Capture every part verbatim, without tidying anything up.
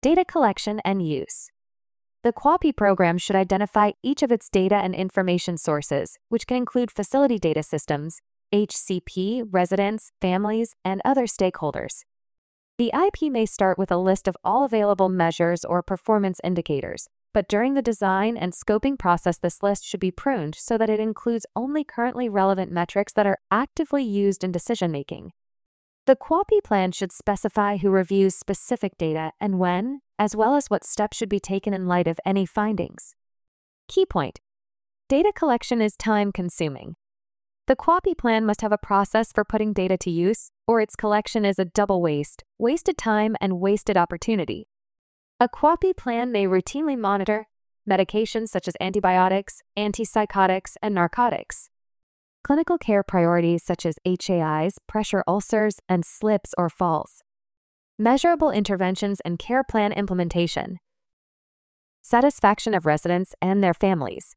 Data collection and use. The QAPI program should identify each of its data and information sources, which can include facility data systems, H C P, residents, families, and other stakeholders. The I P may start with a list of all available measures or performance indicators, but during the design and scoping process, this list should be pruned so that it includes only currently relevant metrics that are actively used in decision-making. The QAPI plan should specify who reviews specific data and when, as well as what steps should be taken in light of any findings. Key point: data collection is time-consuming. The QAPI plan must have a process for putting data to use, or its collection is a double waste, wasted time and wasted opportunity. A QAPI plan may routinely monitor medications such as antibiotics, antipsychotics, and narcotics, clinical care priorities such as H A Is, pressure ulcers, and slips or falls, measurable interventions and care plan implementation, satisfaction of residents and their families,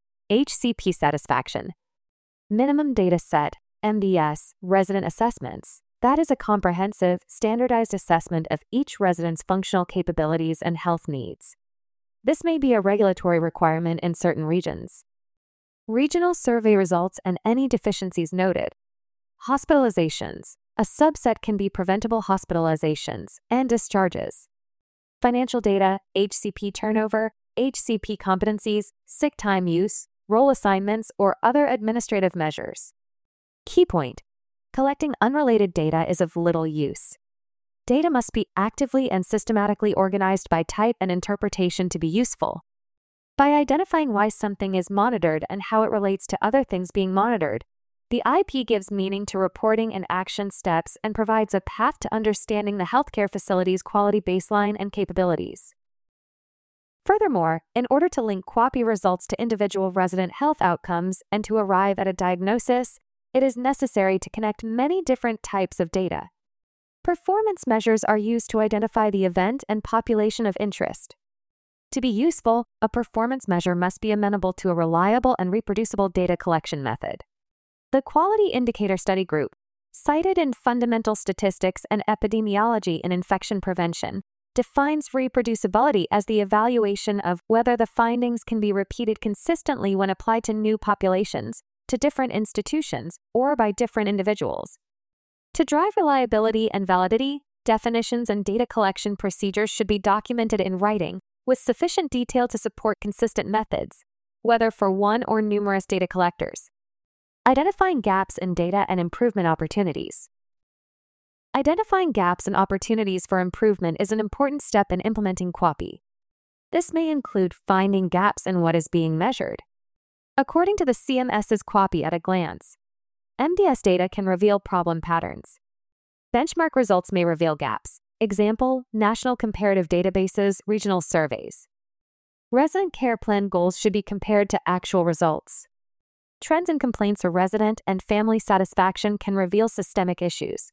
H C P satisfaction, minimum data set, M D S, resident assessments. That is a comprehensive, standardized assessment of each resident's functional capabilities and health needs. This may be a regulatory requirement in certain regions. Regional survey results and any deficiencies noted. Hospitalizations. A subset can be preventable hospitalizations and discharges. Financial data, H C P turnover, H C P competencies, sick time use, role assignments, or other administrative measures. Key point: collecting unrelated data is of little use. Data must be actively and systematically organized by type and interpretation to be useful. By identifying why something is monitored and how it relates to other things being monitored, the I P gives meaning to reporting and action steps and provides a path to understanding the healthcare facility's quality baseline and capabilities. Furthermore, in order to link QAPI results to individual resident health outcomes and to arrive at a diagnosis, it is necessary to connect many different types of data. Performance measures are used to identify the event and population of interest. To be useful, a performance measure must be amenable to a reliable and reproducible data collection method. The Quality Indicator Study Group, cited in Fundamental Statistics and Epidemiology in Infection Prevention, defines reproducibility as the evaluation of whether the findings can be repeated consistently when applied to new populations, to different institutions, or by different individuals. To drive reliability and validity, definitions and data collection procedures should be documented in writing with sufficient detail to support consistent methods, whether for one or numerous data collectors. Identifying gaps in data and improvement opportunities. Identifying gaps and opportunities for improvement is an important step in implementing QAPI. This may include finding gaps in what is being measured. According to the C M S's QAPI at a glance, M D S data can reveal problem patterns. Benchmark results may reveal gaps. Example, national comparative databases, regional surveys. Resident care plan goals should be compared to actual results. Trends in complaints or resident and family satisfaction can reveal systemic issues.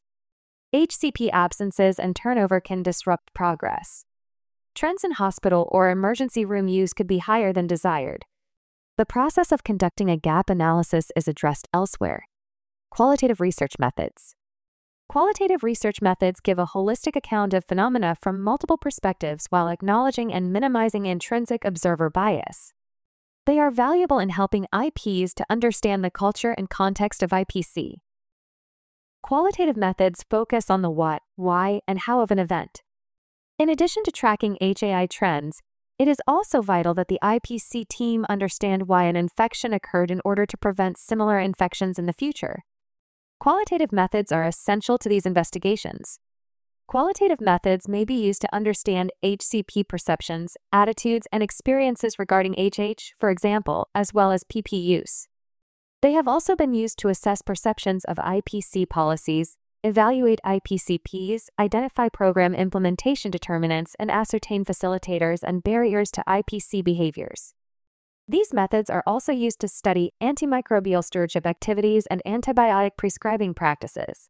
H C P absences and turnover can disrupt progress. Trends in hospital or emergency room use could be higher than desired. The process of conducting a gap analysis is addressed elsewhere. Qualitative research methods. Qualitative research methods give a holistic account of phenomena from multiple perspectives while acknowledging and minimizing intrinsic observer bias. They are valuable in helping I Ps to understand the culture and context of I P C. Qualitative methods focus on the what, why, and how of an event. In addition to tracking H A I trends, it is also vital that the I P C team understand why an infection occurred in order to prevent similar infections in the future. Qualitative methods are essential to these investigations. Qualitative methods may be used to understand H C P perceptions, attitudes, and experiences regarding H H, for example, as well as P P use. They have also been used to assess perceptions of I P C policies, evaluate I P C Ps, identify program implementation determinants, and ascertain facilitators and barriers to I P C behaviors. These methods are also used to study antimicrobial stewardship activities and antibiotic prescribing practices.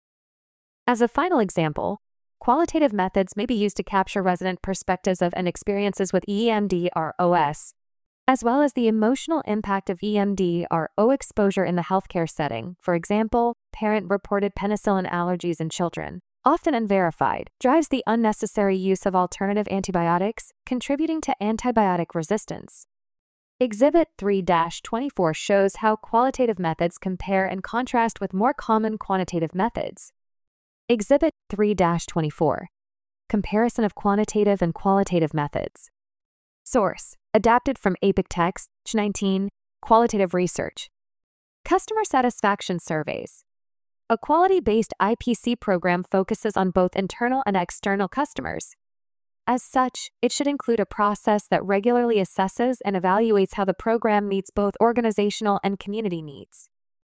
As a final example, qualitative methods may be used to capture resident perspectives of and experiences with E M D R O S, as well as the emotional impact of E M D R O exposure in the healthcare setting, for example, parent-reported penicillin allergies in children, often unverified, drives the unnecessary use of alternative antibiotics, contributing to antibiotic resistance. Exhibit three dash twenty-four shows how qualitative methods compare and contrast with more common quantitative methods. Exhibit three dash twenty-four. Comparison of quantitative and qualitative methods. Source: adapted from Apictext, twenty nineteen, Qualitative Research. Customer satisfaction surveys. A quality-based I P C program focuses on both internal and external customers. As such, it should include a process that regularly assesses and evaluates how the program meets both organizational and community needs.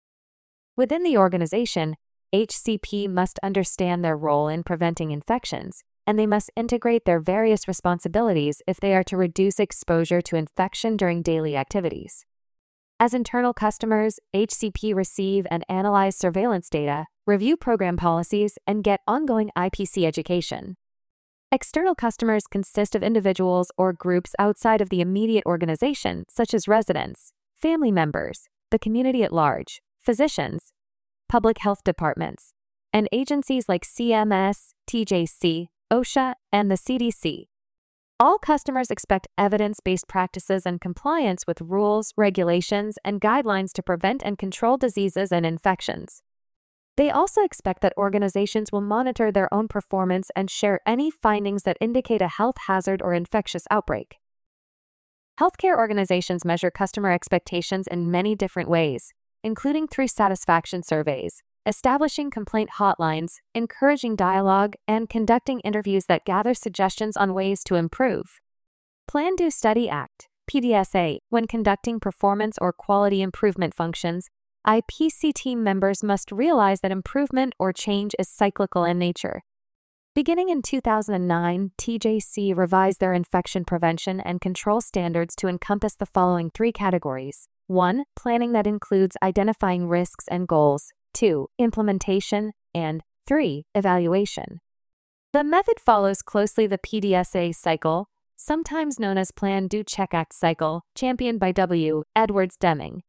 Within the organization, H C P must understand their role in preventing infections, and they must integrate their various responsibilities if they are to reduce exposure to infection during daily activities. As internal customers, H C P receive and analyze surveillance data, review program policies, and get ongoing I P C education. External customers consist of individuals or groups outside of the immediate organization, such as residents, family members, the community at large, physicians, public health departments, and agencies like C M S, T J C, OSHA, and the C D C. All customers expect evidence-based practices and compliance with rules, regulations, and guidelines to prevent and control diseases and infections. They also expect that organizations will monitor their own performance and share any findings that indicate a health hazard or infectious outbreak. Healthcare organizations measure customer expectations in many different ways, including through satisfaction surveys, establishing complaint hotlines, encouraging dialogue, and conducting interviews that gather suggestions on ways to improve. Plan Do Study Act, P D S A. When conducting performance or quality improvement functions, I P C team members must realize that improvement or change is cyclical in nature. Beginning in two thousand nine, T J C revised their infection prevention and control standards to encompass the following three categories. one. Planning that includes identifying risks and goals. two. Implementation. And three. Evaluation. The method follows closely the P D S A cycle, sometimes known as Plan Do Check Act cycle, championed by W. Edwards Deming.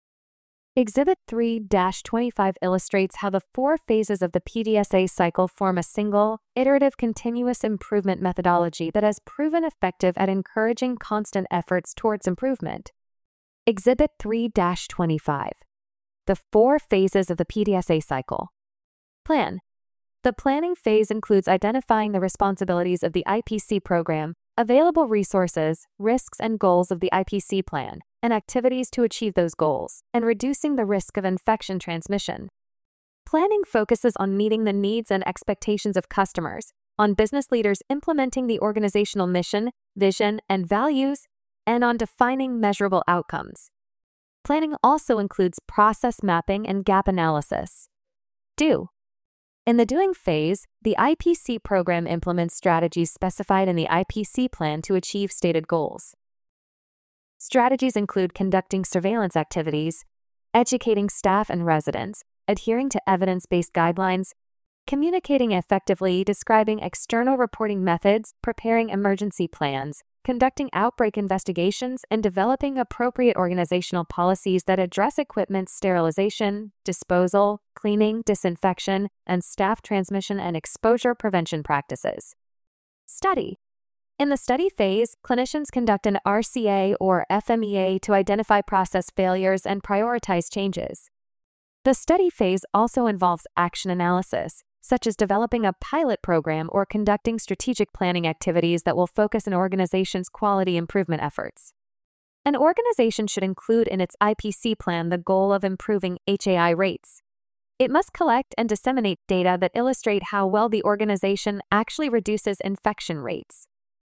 Exhibit three dash twenty-five illustrates how the four phases of the P D S A cycle form a single, iterative continuous improvement methodology that has proven effective at encouraging constant efforts towards improvement. Exhibit three dash twenty-five. The four phases of the P D S A cycle. Plan. The planning phase includes identifying the responsibilities of the I P C program, available resources, risks and goals of the I P C plan, and activities to achieve those goals, and reducing the risk of infection transmission. Planning focuses on meeting the needs and expectations of customers, on business leaders implementing the organizational mission, vision, and values, and on defining measurable outcomes. Planning also includes process mapping and gap analysis. Do. In the doing phase, the I P C program implements strategies specified in the I P C plan to achieve stated goals. Strategies include conducting surveillance activities, educating staff and residents, adhering to evidence-based guidelines, communicating effectively, describing external reporting methods, preparing emergency plans, conducting outbreak investigations, and developing appropriate organizational policies that address equipment sterilization, disposal, cleaning, disinfection, and staff transmission and exposure prevention practices. Study. In the study phase, clinicians conduct an R C A or F M E A to identify process failures and prioritize changes. The study phase also involves action analysis, such as developing a pilot program or conducting strategic planning activities that will focus an organization's quality improvement efforts. An organization should include in its I P C plan the goal of improving H A I rates. It must collect and disseminate data that illustrate how well the organization actually reduces infection rates.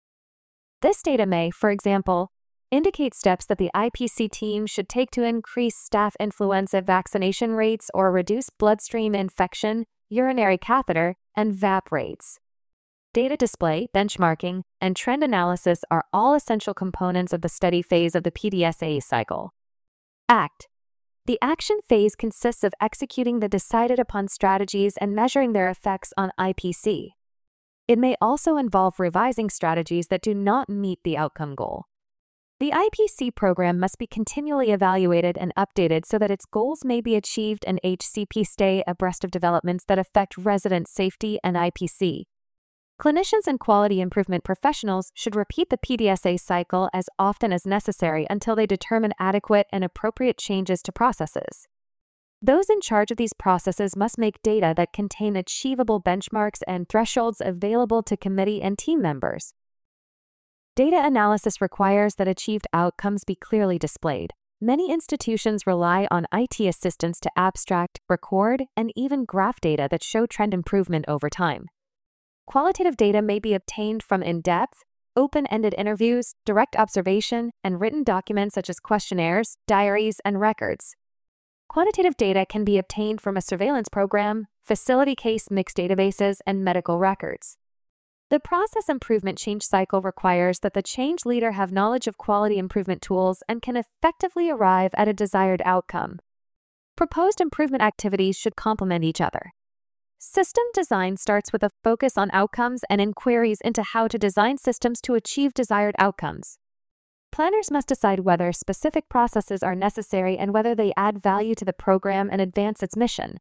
This data may, for example, indicate steps that the I P C team should take to increase staff influenza vaccination rates or reduce bloodstream infection, urinary catheter, and V A P rates. Data display, benchmarking, and trend analysis are all essential components of the study phase of the P D S A cycle. Act. The action phase consists of executing the decided upon strategies and measuring their effects on I P C. It may also involve revising strategies that do not meet the outcome goal. The I P C program must be continually evaluated and updated so that its goals may be achieved and H C P stay abreast of developments that affect resident safety and I P C. Clinicians and quality improvement professionals should repeat the P D S A cycle as often as necessary until they determine adequate and appropriate changes to processes. Those in charge of these processes must make data that contain achievable benchmarks and thresholds available to committee and team members. Data analysis requires that achieved outcomes be clearly displayed. Many institutions rely on I T assistants to abstract, record, and even graph data that show trend improvement over time. Qualitative data may be obtained from in-depth, open-ended interviews, direct observation, and written documents such as questionnaires, diaries, and records. Quantitative data can be obtained from a surveillance program, facility case mix databases, and medical records. The process improvement change cycle requires that the change leader have knowledge of quality improvement tools and can effectively arrive at a desired outcome. Proposed improvement activities should complement each other. System design starts with a focus on outcomes and inquiries into how to design systems to achieve desired outcomes. Planners must decide whether specific processes are necessary and whether they add value to the program and advance its mission.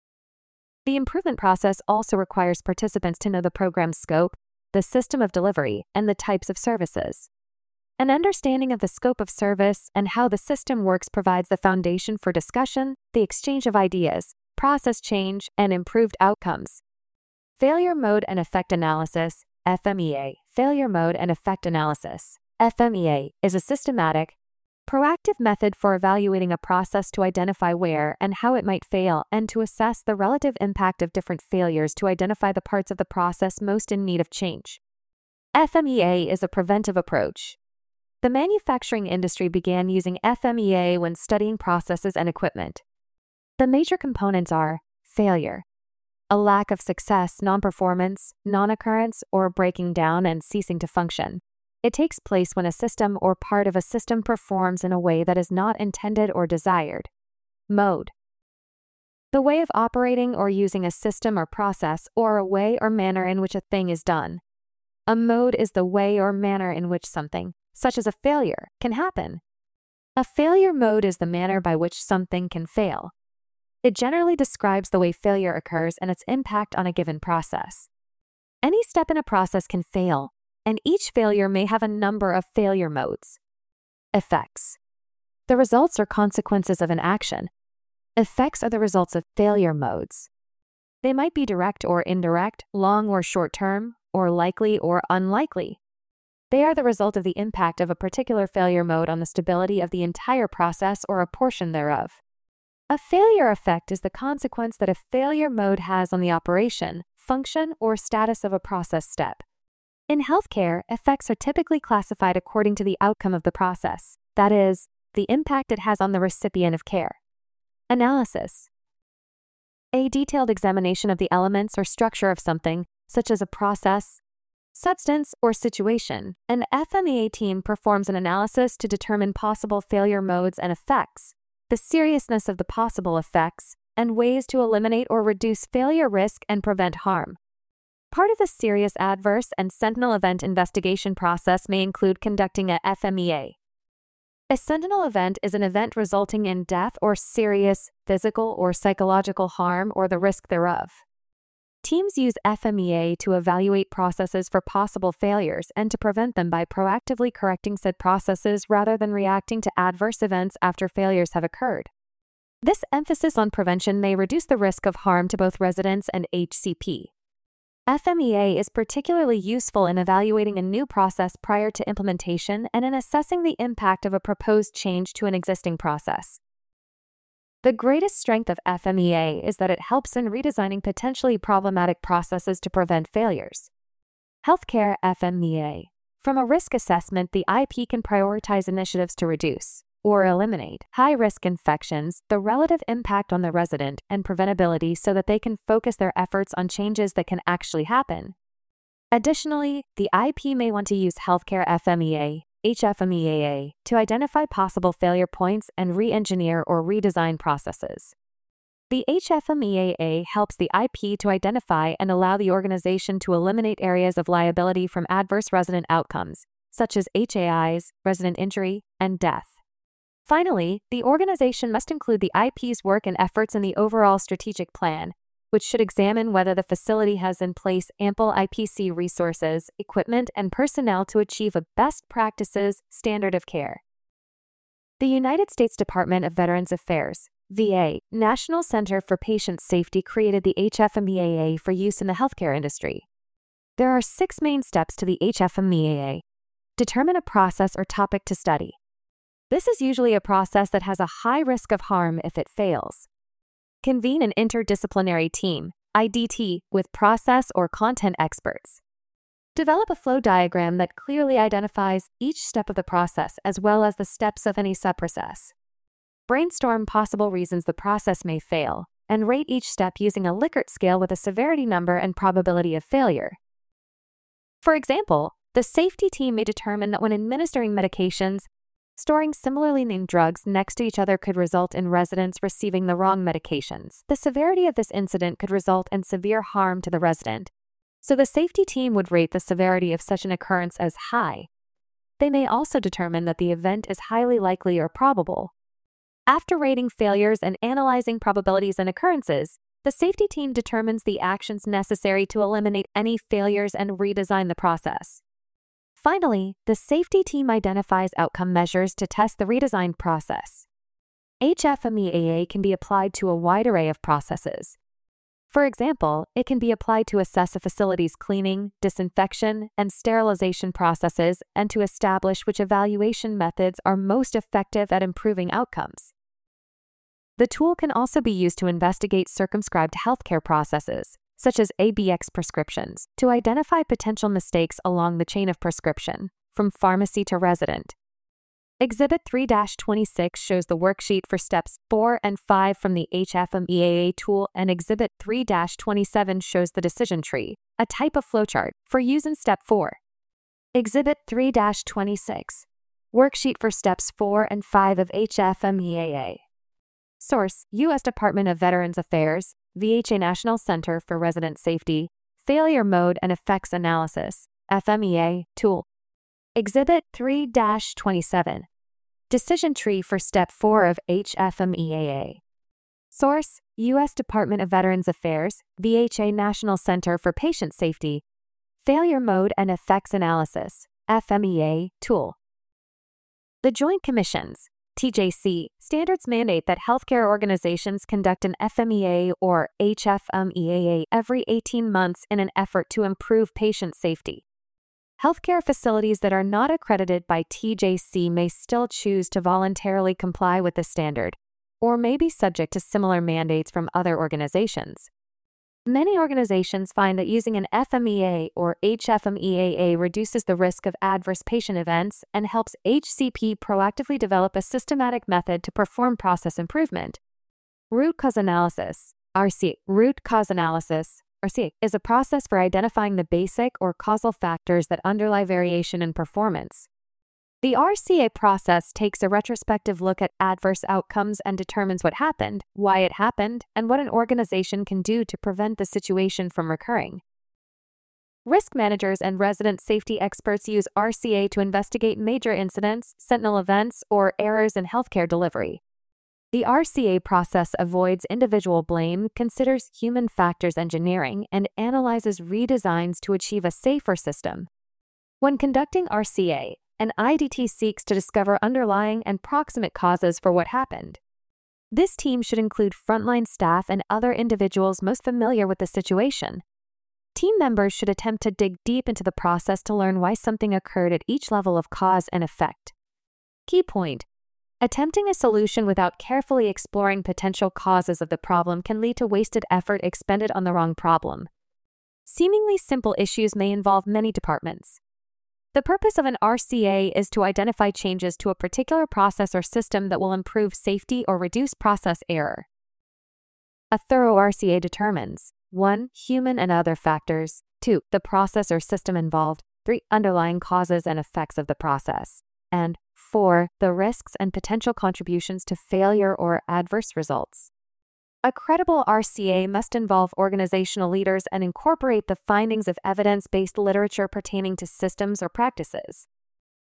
The improvement process also requires participants to know the program's scope, the system of delivery, and the types of services. An understanding of the scope of service and how the system works provides the foundation for discussion, the exchange of ideas, process change, and improved outcomes. Failure Mode and Effect Analysis, F M E A. Failure Mode and Effect Analysis, F M E A, is a systematic, proactive method for evaluating a process to identify where and how it might fail and to assess the relative impact of different failures to identify the parts of the process most in need of change. F M E A is a preventive approach. The manufacturing industry began using F M E A when studying processes and equipment. The major components are failure, a lack of success, non-performance, non-occurrence, or breaking down and ceasing to function. It takes place when a system or part of a system performs in a way that is not intended or desired. Mode. The way of operating or using a system or process, or a way or manner in which a thing is done. A mode is the way or manner in which something, such as a failure, can happen. A failure mode is the manner by which something can fail. It generally describes the way failure occurs and its impact on a given process. Any step in a process can fail, and each failure may have a number of failure modes. Effects. The results or consequences of an action. Effects are the results of failure modes. They might be direct or indirect, long or short-term, or likely or unlikely. They are the result of the impact of a particular failure mode on the stability of the entire process or a portion thereof. A failure effect is the consequence that a failure mode has on the operation, function, or status of a process step. In healthcare, effects are typically classified according to the outcome of the process, that is, the impact it has on the recipient of care. Analysis. A detailed examination of the elements or structure of something, such as a process, substance, or situation. An F M E A team performs an analysis to determine possible failure modes and effects, the seriousness of the possible effects, and ways to eliminate or reduce failure risk and prevent harm. Part of the serious adverse and sentinel event investigation process may include conducting a F M E A. A sentinel event is an event resulting in death or serious physical or psychological harm or the risk thereof. Teams use F M E A to evaluate processes for possible failures and to prevent them by proactively correcting said processes rather than reacting to adverse events after failures have occurred. This emphasis on prevention may reduce the risk of harm to both residents and H C P. F M E A is particularly useful in evaluating a new process prior to implementation and in assessing the impact of a proposed change to an existing process. The greatest strength of F M E A is that it helps in redesigning potentially problematic processes to prevent failures. Healthcare F M E A. From a risk assessment, the I P can prioritize initiatives to reduce or eliminate high-risk infections, the relative impact on the resident, and preventability so that they can focus their efforts on changes that can actually happen. Additionally, the I P may want to use Healthcare F M E A, H F M E A A, to identify possible failure points and re-engineer or redesign processes. The H F M E A A helps the I P to identify and allow the organization to eliminate areas of liability from adverse resident outcomes, such as H A Is, resident injury, and death. Finally, the organization must include the I P's work and efforts in the overall strategic plan, which should examine whether the facility has in place ample I P C resources, equipment, and personnel to achieve a best practices standard of care. The United States Department of Veterans Affairs, V A, National Center for Patient Safety created the H F M E A A for use in the healthcare industry. There are six main steps to the H F M E A A. Determine a process or topic to study. This is usually a process that has a high risk of harm if it fails. Convene an interdisciplinary team, I D T, with process or content experts. Develop a flow diagram that clearly identifies each step of the process as well as the steps of any subprocess. Brainstorm possible reasons the process may fail, and rate each step using a Likert scale with a severity number and probability of failure. For example, the safety team may determine that when administering medications, storing similarly named drugs next to each other could result in residents receiving the wrong medications. The severity of this incident could result in severe harm to the resident, so the safety team would rate the severity of such an occurrence as high. They may also determine that the event is highly likely or probable. After rating failures and analyzing probabilities and occurrences, the safety team determines the actions necessary to eliminate any failures and redesign the process. Finally, the safety team identifies outcome measures to test the redesigned process. H F M E A A can be applied to a wide array of processes. For example, it can be applied to assess a facility's cleaning, disinfection, and sterilization processes and to establish which evaluation methods are most effective at improving outcomes. The tool can also be used to investigate circumscribed healthcare processes, such as A B X prescriptions, to identify potential mistakes along the chain of prescription, from pharmacy to resident. Exhibit three dash twenty-six shows the worksheet for steps four and five from the H F M E A A tool, and Exhibit three dash twenty-seven shows the decision tree, a type of flowchart, for use in step four. Exhibit three dash twenty-six, worksheet for steps four and five of H F M E A A. Source: U S Department of Veterans Affairs, V H A National Center for Resident Safety, Failure Mode and Effects Analysis, F M E A, Tool. Exhibit three dash twenty-seven, Decision Tree for Step four of H F M E A A. Source: U S Department of Veterans Affairs, V H A National Center for Patient Safety, Failure Mode and Effects Analysis, F M E A, Tool. The Joint Commission's T J C standards mandate that healthcare organizations conduct an F M E A or H F M E A A every eighteen months in an effort to improve patient safety. Healthcare facilities that are not accredited by T J C may still choose to voluntarily comply with the standard, or may be subject to similar mandates from other organizations. Many organizations find that using an F M E A or H F M E A A reduces the risk of adverse patient events and helps H C P proactively develop a systematic method to perform process improvement. Root cause analysis, R C, root cause analysis, R C, is a process for identifying the basic or causal factors that underlie variation in performance. The R C A process takes a retrospective look at adverse outcomes and determines what happened, why it happened, and what an organization can do to prevent the situation from recurring. Risk managers and resident safety experts use R C A to investigate major incidents, sentinel events, or errors in healthcare delivery. The R C A process avoids individual blame, considers human factors engineering, and analyzes redesigns to achieve a safer system. When conducting R C A, an I D T seeks to discover underlying and proximate causes for what happened. This team should include frontline staff and other individuals most familiar with the situation. Team members should attempt to dig deep into the process to learn why something occurred at each level of cause and effect. Key point: attempting a solution without carefully exploring potential causes of the problem can lead to wasted effort expended on the wrong problem. Seemingly simple issues may involve many departments. The purpose of an R C A is to identify changes to a particular process or system that will improve safety or reduce process error. A thorough R C A determines one Human and other factors, two The process or system involved, three Underlying causes and effects of the process, and four The risks and potential contributions to failure or adverse results. A credible R C A must involve organizational leaders and incorporate the findings of evidence-based literature pertaining to systems or practices.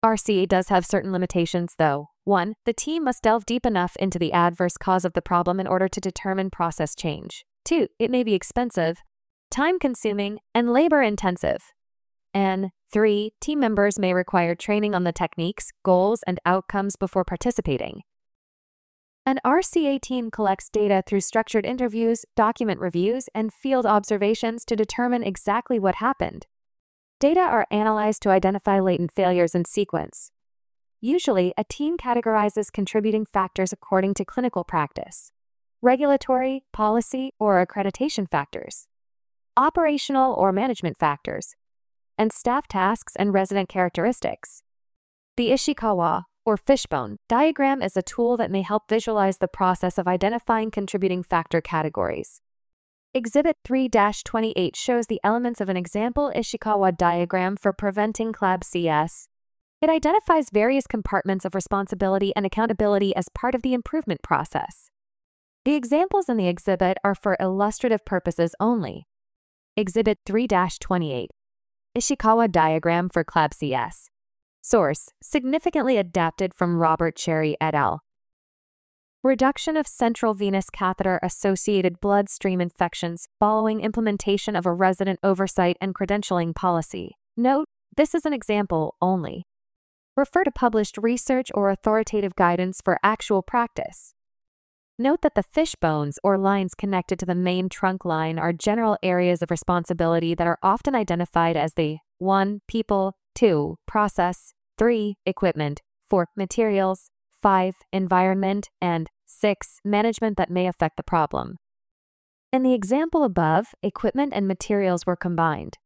R C A does have certain limitations, though. one. The team must delve deep enough into the adverse cause of the problem in order to determine process change. two. It may be expensive, time-consuming, and labor-intensive. And three. Team members may require training on the techniques, goals, and outcomes before participating. An R C A team collects data through structured interviews, document reviews, and field observations to determine exactly what happened. Data are analyzed to identify latent failures in sequence. Usually, a team categorizes contributing factors according to clinical practice, regulatory, policy, or accreditation factors, operational or management factors, and staff tasks and resident characteristics. The Ishikawa, or fishbone, diagram is a tool that may help visualize the process of identifying contributing factor categories. Exhibit three dash twenty-eight shows the elements of an example Ishikawa diagram for preventing C L A B C S. It identifies various compartments of responsibility and accountability as part of the improvement process. The examples in the exhibit are for illustrative purposes only. Exhibit three dash twenty-eight. Ishikawa diagram for C L A B C S. Source: significantly adapted from Robert Cherry et al. Reduction of central venous catheter-associated bloodstream infections following implementation of a resident oversight and credentialing policy. Note: this is an example only. Refer to published research or authoritative guidance for actual practice. Note that the fishbones or lines connected to the main trunk line are general areas of responsibility that are often identified as the one. People, two. Process, three. Equipment, four. Materials, five. Environment, and six. Management that may affect the problem. In the example above, equipment and materials were combined.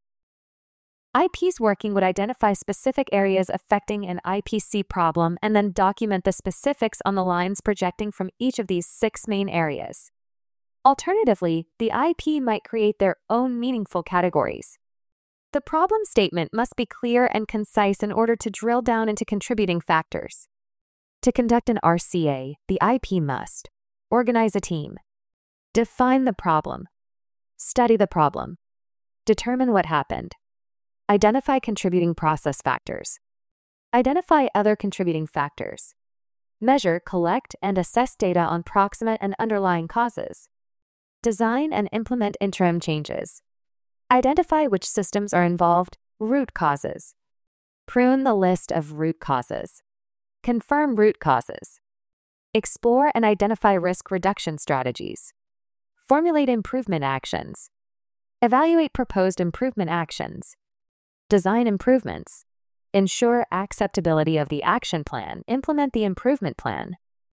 I Ps working would identify specific areas affecting an I P C problem and then document the specifics on the lines projecting from each of these six main areas. Alternatively, the I P might create their own meaningful categories. The problem statement must be clear and concise in order to drill down into contributing factors. To conduct an R C A, the I P must organize a team, define the problem, study the problem, determine what happened, identify contributing process factors, identify other contributing factors, measure, collect, and assess data on proximate and underlying causes, design and implement interim changes, identify which systems are involved, root causes, prune the list of root causes, confirm root causes, explore and identify risk reduction strategies, formulate improvement actions, evaluate proposed improvement actions, design improvements, ensure acceptability of the action plan, implement the improvement plan,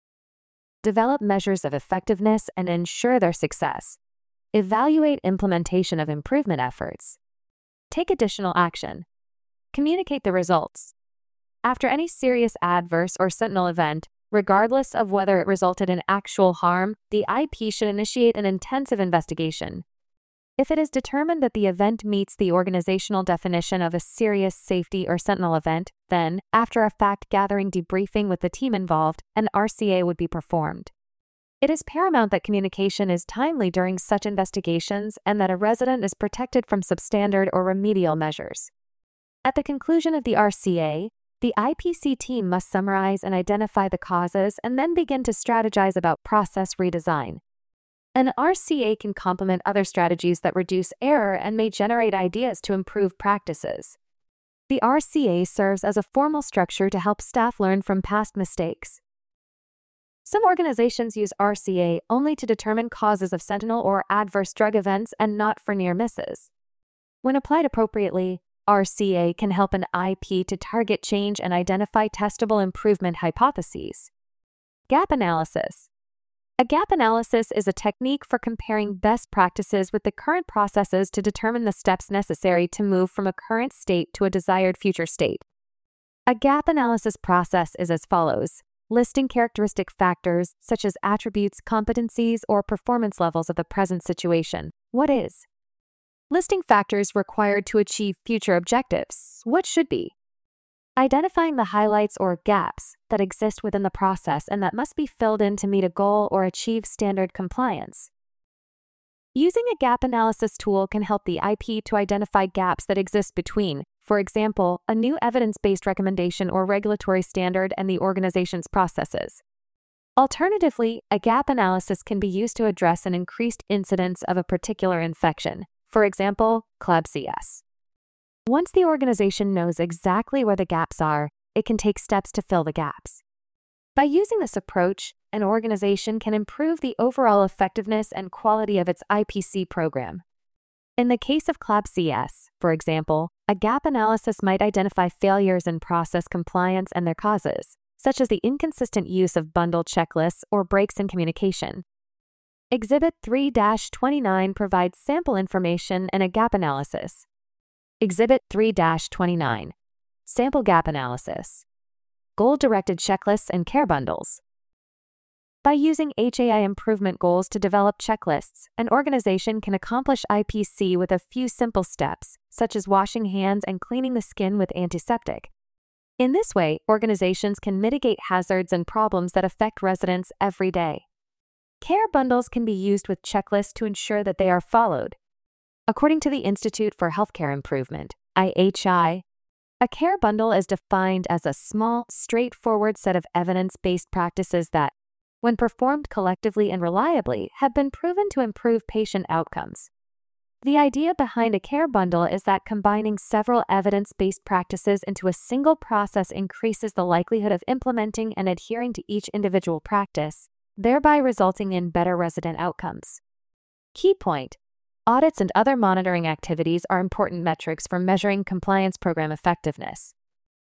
develop measures of effectiveness and ensure their success, evaluate implementation of improvement efforts, take additional action, communicate the results. After any serious adverse or sentinel event, regardless of whether it resulted in actual harm, the I P should initiate an intensive investigation. If it is determined that the event meets the organizational definition of a serious safety or sentinel event, then, after a fact-gathering debriefing with the team involved, an R C A would be performed. It is paramount that communication is timely during such investigations and that a resident is protected from substandard or remedial measures. At the conclusion of the R C A, the I P C team must summarize and identify the causes and then begin to strategize about process redesign. An R C A can complement other strategies that reduce error and may generate ideas to improve practices. The R C A serves as a formal structure to help staff learn from past mistakes. Some organizations use R C A only to determine causes of sentinel or adverse drug events and not for near misses. When applied appropriately, R C A can help an I P to target change and identify testable improvement hypotheses. Gap analysis. A gap analysis is a technique for comparing best practices with the current processes to determine the steps necessary to move from a current state to a desired future state. A gap analysis process is as follows: listing characteristic factors such as attributes, competencies, or performance levels of the present situation. What is? Listing factors required to achieve future objectives. What should be? Identifying the highlights or gaps that exist within the process and that must be filled in to meet a goal or achieve standard compliance. Using a gap analysis tool can help the I P to identify gaps that exist between for example, a new evidence-based recommendation or regulatory standard and the organization's processes. Alternatively, a gap analysis can be used to address an increased incidence of a particular infection, for example, CLABSIS. Once the organization knows exactly where the gaps are, it can take steps to fill the gaps. By using this approach, an organization can improve the overall effectiveness and quality of its I P C program. In the case of CLABSIS, for example, a gap analysis might identify failures in process compliance and their causes, such as the inconsistent use of bundle checklists or breaks in communication. Exhibit three dash twenty-nine provides sample information and a gap analysis. Exhibit three dash twenty-nine. Sample gap analysis. Goal-directed checklists and care bundles. By using H A I improvement goals to develop checklists, an organization can accomplish I P C with a few simple steps, such as washing hands and cleaning the skin with antiseptic. In this way, organizations can mitigate hazards and problems that affect residents every day. Care bundles can be used with checklists to ensure that they are followed. According to the Institute for Healthcare Improvement, I H I, a care bundle is defined as a small, straightforward set of evidence-based practices that, when performed collectively and reliably, have been proven to improve patient outcomes. The idea behind a care bundle is that combining several evidence-based practices into a single process increases the likelihood of implementing and adhering to each individual practice, thereby resulting in better resident outcomes. Key point: audits and other monitoring activities are important metrics for measuring compliance program effectiveness.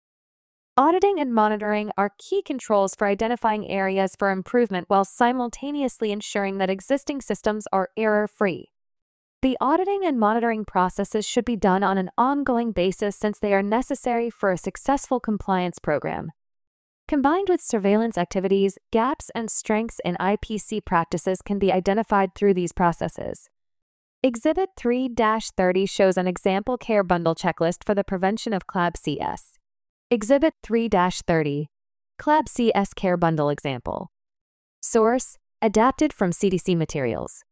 Auditing and monitoring are key controls for identifying areas for improvement while simultaneously ensuring that existing systems are error-free. The auditing and monitoring processes should be done on an ongoing basis since they are necessary for a successful compliance program. Combined with surveillance activities, gaps and strengths in I P C practices can be identified through these processes. Exhibit three dash thirty shows an example care bundle checklist for the prevention of CLABSIS. Exhibit three dash thirty. CLABSIS Care Bundle Example. Source: adapted from C D C materials.